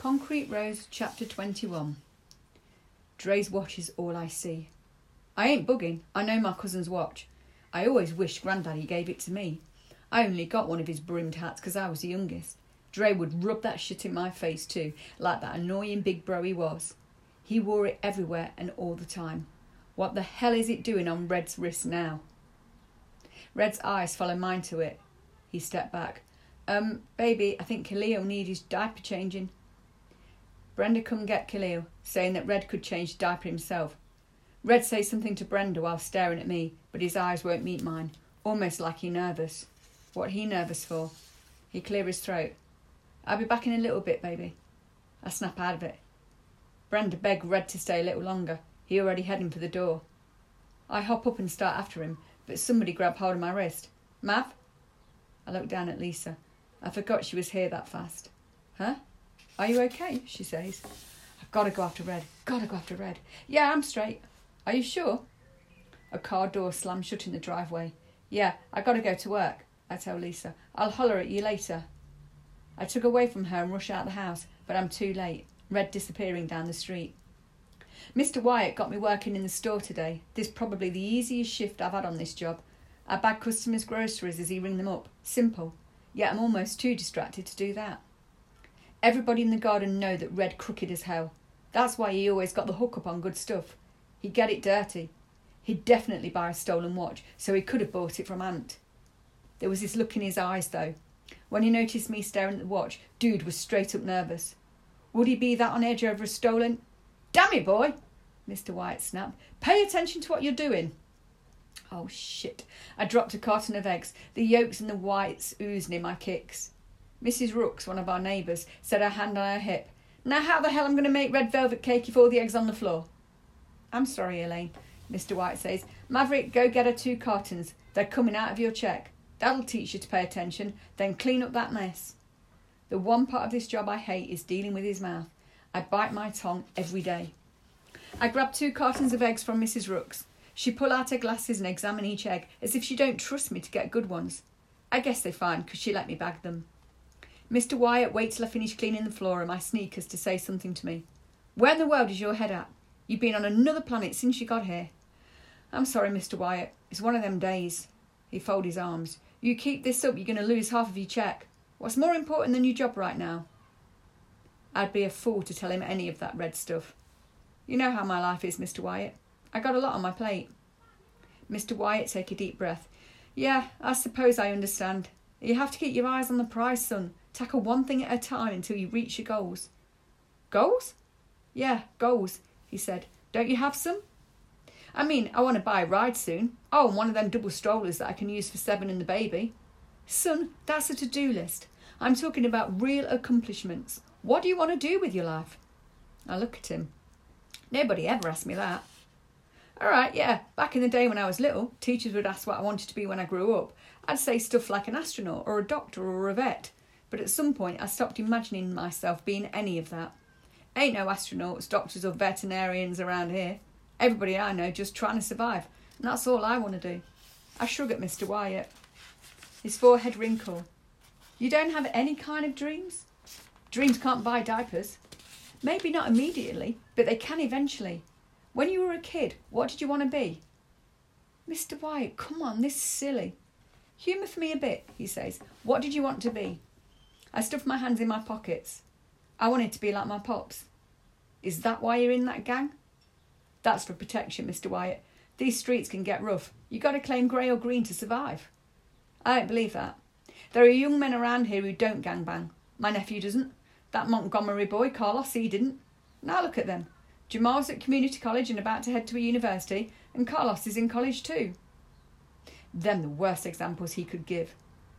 Concrete Rose, Chapter 21. Dre's watch is all I see. I ain't bugging, I know my cousin's watch. I always wished Grandaddy gave it to me. I only got one of his brimmed hats because I was the youngest. Dre would rub that shit in my face too, like that annoying big bro he was. He wore it everywhere and all the time. What the hell is it doing on Red's wrist now? Red's eyes follow mine to it. He stepped back. Baby, I think Khalil need his diaper changing. Brenda come get Khalil, saying that Red could change the diaper himself. Red says something to Brenda while staring at me, but his eyes won't meet mine, almost like he nervous. What he nervous for? He clear his throat. I'll be back in a little bit, baby. I snap out of it. Brenda begged Red to stay a little longer. He already heading for the door. I hop up and start after him, but somebody grabbed hold of my wrist. Mav? I look down at Lisa. I forgot she was here that fast. Huh? Are you okay? She says. I've got to go after Red. Got to go after Red. Yeah, I'm straight. Are you sure? A car door slams shut in the driveway. Yeah, I got to go to work, I tell Lisa. I'll holler at you later. I took away from her and rush out the house, but I'm too late. Red disappearing down the street. Mr. Wyatt got me working in the store today. This is probably the easiest shift I've had on this job. I bag customers' groceries as he ring them up. Simple. Yet I'm almost too distracted to do that. Everybody in the garden know that Red crooked as hell. That's why he always got the hook up on good stuff. He'd get it dirty. He'd definitely buy a stolen watch, so he could have bought it from Ant. There was this look in his eyes, though. When he noticed me staring at the watch, dude was straight up nervous. Would he be that on edge over a stolen... Damn it, boy, Mr. Wyatt snapped. Pay attention to what you're doing. Oh, shit. I dropped a carton of eggs, the yolks and the whites oozing in my kicks. Mrs. Rooks, one of our neighbours, said her hand on her hip. Now how the hell I'm going to make red velvet cake if all the eggs on the floor? I'm sorry, Elaine, Mr. White says. Maverick, go get her 2 cartons. They're coming out of your cheque. That'll teach you to pay attention. Then clean up that mess. The one part of this job I hate is dealing with his mouth. I bite my tongue every day. I grab 2 cartons of eggs from Mrs. Rooks. She pull out her glasses and examine each egg as if she don't trust me to get good ones. I guess they're fine because she let me bag them. Mr. Wyatt waits till I finish cleaning the floor and my sneakers to say something to me. Where in the world is your head at? You've been on another planet since you got here. I'm sorry, Mr. Wyatt. It's one of them days. He folds his arms. You keep this up, you're going to lose half of your cheque. What's more important than your job right now? I'd be a fool to tell him any of that red stuff. You know how my life is, Mr. Wyatt. I got a lot on my plate. Mr. Wyatt take a deep breath. Yeah, I suppose I understand. You have to keep your eyes on the prize, son. Tackle one thing at a time until you reach your goals. Goals? Yeah, goals, he said. Don't you have some? I mean, I want to buy a ride soon. Oh, and one of them double strollers that I can use for Seven and the baby. Son, that's a to-do list. I'm talking about real accomplishments. What do you want to do with your life? I look at him. Nobody ever asked me that. All right, yeah, back in the day when I was little, teachers would ask what I wanted to be when I grew up. I'd say stuff like an astronaut or a doctor or a vet. But at some point I stopped imagining myself being any of that. Ain't no astronauts, doctors or veterinarians around here. Everybody I know just trying to survive. And that's all I want to do. I shrug at Mr. Wyatt. His forehead wrinkled. You don't have any kind of dreams? Dreams can't buy diapers. Maybe not immediately, but they can eventually. When you were a kid, what did you want to be? Mr. Wyatt, come on, this is silly. Humour for me a bit, he says. What did you want to be? I stuffed my hands in my pockets. I wanted to be like my pops. Is that why you're in that gang? That's for protection, Mr. Wyatt. These streets can get rough. You got to claim grey or green to survive. I don't believe that. There are young men around here who don't gangbang. My nephew doesn't. That Montgomery boy, Carlos, he didn't. Now look at them. Jamal's at community college and about to head to a university, and Carlos is in college too. Them the worst examples he could give.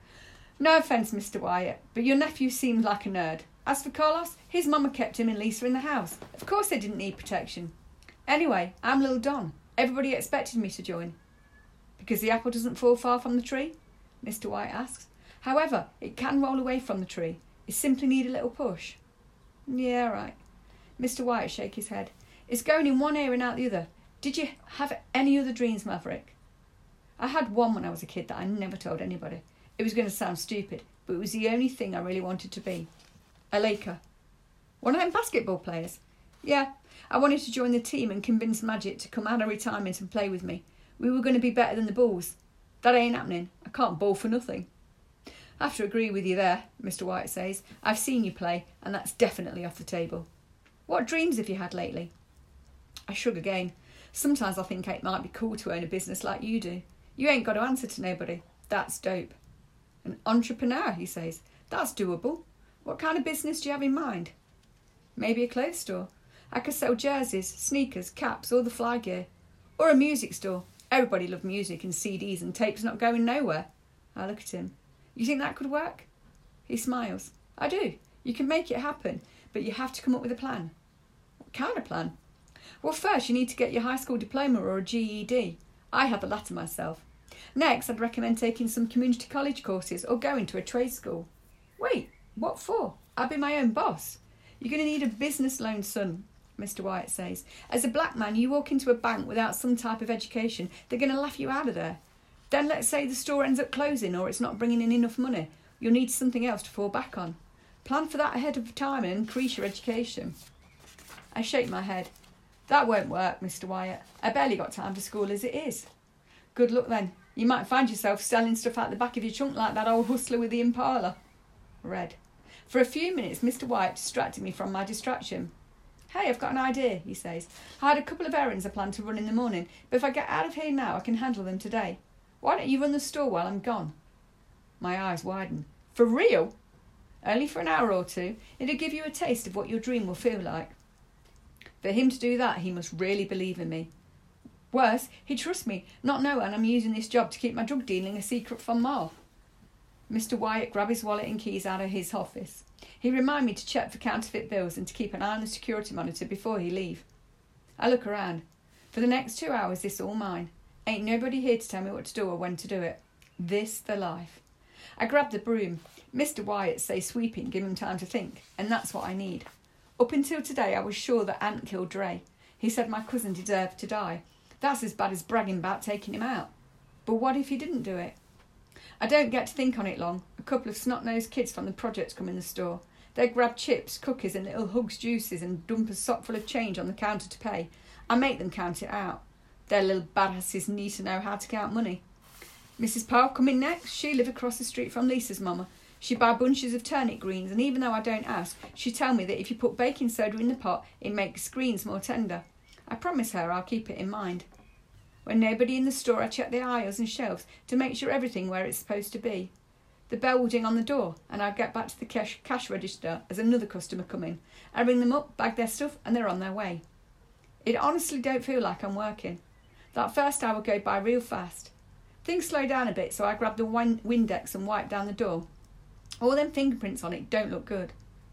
No offence, Mr. Wyatt, but your nephew seemed like a nerd. As for Carlos, his mama kept him and Lisa in the house. Of course they didn't need protection. Anyway, I'm Lil Don. Everybody expected me to join. Because the apple doesn't fall far from the tree? Mr. Wyatt asks. However, it can roll away from the tree. It simply need a little push. Yeah, right. Mr. Wyatt shake his head. It's going in one ear and out the other. Did you have any other dreams, Maverick? I had one when I was a kid that I never told anybody. It was going to sound stupid, but it was the only thing I really wanted to be. A Laker. One of them basketball players? Yeah, I wanted to join the team and convince Magic to come out of retirement and play with me. We were going to be better than the Bulls. That ain't happening. I can't bowl for nothing. I have to agree with you there, Mr. White says. I've seen you play, and that's definitely off the table. What dreams have you had lately? I shrug again. Sometimes I think it might be cool to own a business like you do. You ain't got to answer to nobody. That's dope. An entrepreneur, he says. That's doable. What kind of business do you have in mind? Maybe a clothes store. I could sell jerseys, sneakers, caps, all the fly gear. Or a music store. Everybody loves music and CDs and tapes not going nowhere. I look at him. You think that could work? He smiles. I do. You can make it happen, but you have to come up with a plan. What kind of plan? Well, first you need to get your high school diploma or a GED. I had the latter myself. Next, I'd recommend taking some community college courses or going to a trade school. Wait, what for? I'll be my own boss. You're going to need a business loan, son, Mr. White says. As a black man, you walk into a bank without some type of education, they're going to laugh you out of there. Then let's say the store ends up closing or it's not bringing in enough money. You'll need something else to fall back on. Plan for that ahead of time and increase your education. I shake my head. That won't work, Mr. Wyatt. I barely got time for school as it is. Good luck then. You might find yourself selling stuff out the back of your trunk like that old hustler with the Impala. Red. For a few minutes, Mr. Wyatt distracted me from my distraction. Hey, I've got an idea, he says. I had a couple of errands I planned to run in the morning, but if I get out of here now, I can handle them today. Why don't you run the store while I'm gone? My eyes widen. For real? Only for an hour or two. It'll give you a taste of what your dream will feel like. For him to do that, he must really believe in me. Worse, he trusts me, not knowing I'm using this job to keep my drug dealing a secret from Ma. Mr. Wyatt grabbed his wallet and keys out of his office. He reminded me to check for counterfeit bills and to keep an eye on the security monitor before he leave. I look around. For the next 2 hours, this all mine. Ain't nobody here to tell me what to do or when to do it. This the life. I grab the broom. Mr. Wyatt says sweeping, give him time to think, and that's what I need. Up until today, I was sure that Ant killed Dre. He said my cousin deserved to die. That's as bad as bragging about taking him out. But what if he didn't do it? I don't get to think on it long. A couple of snot-nosed kids from the projects come in the store. They grab chips, cookies and little Hugs juices and dump a sock full of change on the counter to pay. I make them count it out. Their little badasses need to know how to count money. Mrs. Powell come in next. She live across the street from Lisa's mama. She buy bunches of turnip greens, and even though I don't ask, she tell me that if you put baking soda in the pot, it makes greens more tender. I promise her I'll keep it in mind. When nobody in the store, I check the aisles and shelves to make sure everything where it's supposed to be. The bell will ding on the door, and I get back to the cash register as another customer come in. I ring them up, bag their stuff, and they're on their way. It honestly don't feel like I'm working. That first hour go by real fast. Things slow down a bit, so I grab the Windex and wipe down the door. All them fingerprints on it don't look good.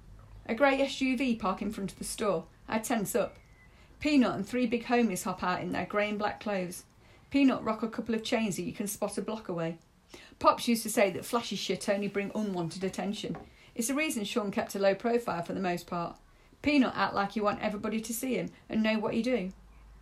A grey SUV park in front of the store. I tense up. Peanut and 3 big homies hop out in their grey and black clothes. Peanut rock a couple of chains that you can spot a block away. Pops used to say that flashy shit only bring unwanted attention. It's the reason Sean kept a low profile for the most part. Peanut act like you want everybody to see him and know what you do.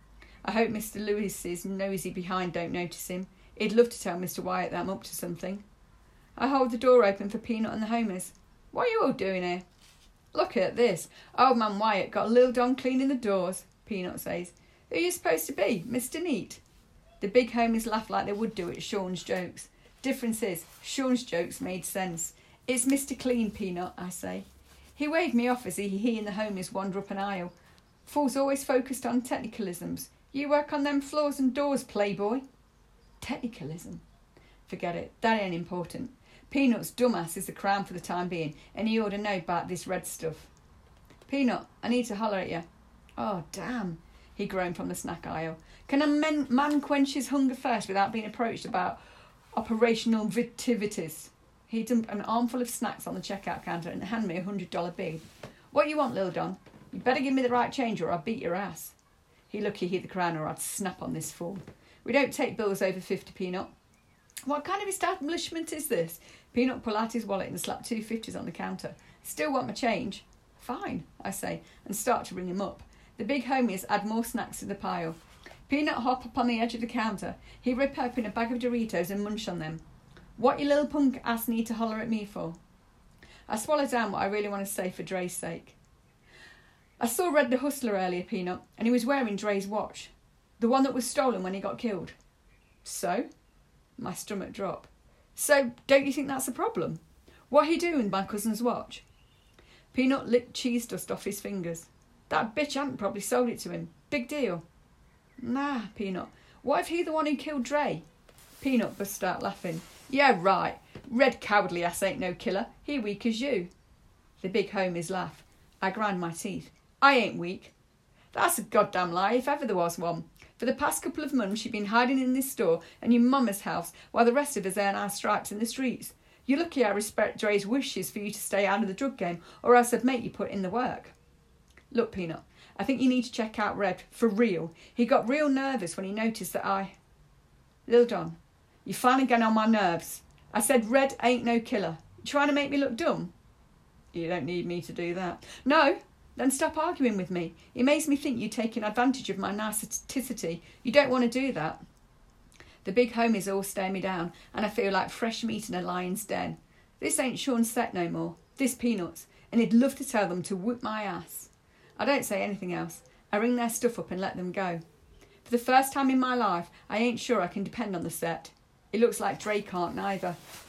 I hope Mr. Lewis's nosy behind don't notice him. He'd love to tell Mr. Wyatt that I'm up to something. I hold the door open for Peanut and the homies. What are you all doing here? Look at this. Old man Wyatt got Lil Don cleaning the doors, Peanut says. Who are you supposed to be, Mr. Neat? The big homies laugh like they would do at Sean's jokes. Difference is, Sean's jokes made sense. It's Mr. Clean, Peanut, I say. He waved me off as he and the homies wander up an aisle. Fool's always focused on technicalisms. You work on them floors and doors, playboy. Technicalism? Forget it, that ain't important. Peanut's dumbass is the crown for the time being, and he ought to know about this red stuff. Peanut, I need to holler at you. Oh, damn, he groaned from the snack aisle. Can a man quench his hunger first without being approached about operational activities? He dumped an armful of snacks on the checkout counter and handed me a $100 bill. What you want, Lil Don? You better give me the right change or I'll beat your ass. He lucky he the crown or I'd snap on this fool. We don't take bills over 50, Peanut. What kind of establishment is this? Peanut pulled out his wallet and slapped 2 50s on the counter. Still want my change? Fine, I say, and start to ring him up. The big homies add more snacks to the pile. Peanut hop up on the edge of the counter. He rip open a bag of Doritos and munch on them. What your little punk ass need to holler at me for? I swallow down what I really want to say for Dre's sake. I saw Red the Hustler earlier, Peanut, and he was wearing Dre's watch. The one that was stolen when he got killed. So? My stomach dropped. So, don't you think that's a problem? What he doing with my cousin's watch? Peanut licked cheese dust off his fingers. That bitch hadn't probably sold it to him. Big deal. Nah, Peanut. What if he the one who killed Dre? Peanut burst out laughing. Yeah, right. Red cowardly ass ain't no killer. He weak as you. The big homies laugh. I grind my teeth. I ain't weak. That's a goddamn lie, if ever there was one. For the past couple of months you've been hiding in this store and your mama's house while the rest of us earn our stripes in the streets. You're lucky I respect Dre's wishes for you to stay out of the drug game, or else I'd make you put in the work. Look, Peanut, I think you need to check out Red, for real. He got real nervous when he noticed that Lil Don, you're finally getting on my nerves. I said Red ain't no killer. You trying to make me look dumb? You don't need me to do that. No? Then stop arguing with me. It makes me think you're taking advantage of my narcissicity. You don't want to do that. The big homies all stare me down, and I feel like fresh meat in a lion's den. This ain't Sean's set no more. This Peanut's, and he'd love to tell them to whoop my ass. I don't say anything else. I ring their stuff up and let them go. For the first time in my life, I ain't sure I can depend on the set. It looks like Dre can't neither.